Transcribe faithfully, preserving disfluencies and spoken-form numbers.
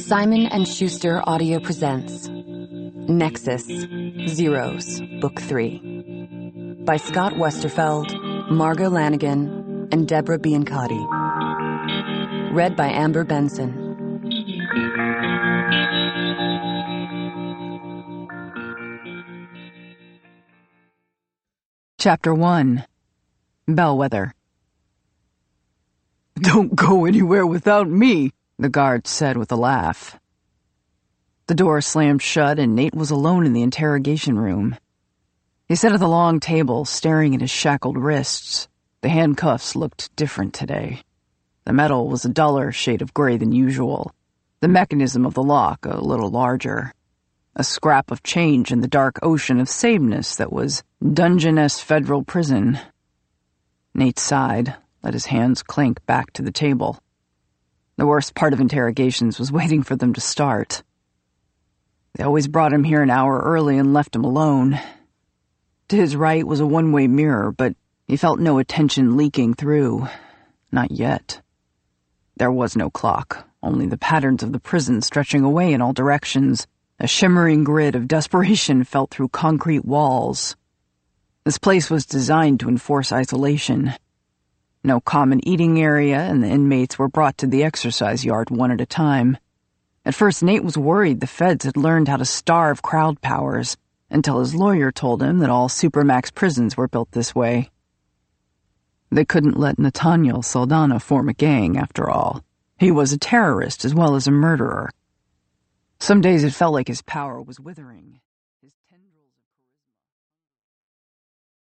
Simon and Schuster Audio presents Nexus Zeros, Book three by Scott Westerfeld, Margot Lanigan, and Deborah Biancotti. Read by Amber Benson. Chapter one. Bellwether. "Don't go anywhere without me," the guard said with a laugh. The door slammed shut and Nate was alone in the interrogation room. He sat at the long table, staring at his shackled wrists. The handcuffs looked different today. The metal was a duller shade of gray than usual. The mechanism of the lock a little larger. A scrap of change in the dark ocean of sameness that was Dungeness Federal Prison. Nate sighed, let his hands clink back to the table. The worst part of interrogations was waiting for them to start. They always brought him here an hour early and left him alone. To his right was a one-way mirror, but he felt no attention leaking through. Not yet. There was no clock, only the patterns of the prison stretching away in all directions. A shimmering grid of desperation felt through concrete walls. This place was designed to enforce isolation. No common eating area, and the inmates were brought to the exercise yard one at a time. At first, Nate was worried the feds had learned how to starve crowd powers, until his lawyer told him that all supermax prisons were built this way. They couldn't let Nathaniel Saldana form a gang, after all. He was a terrorist as well as a murderer. Some days it felt like his power was withering.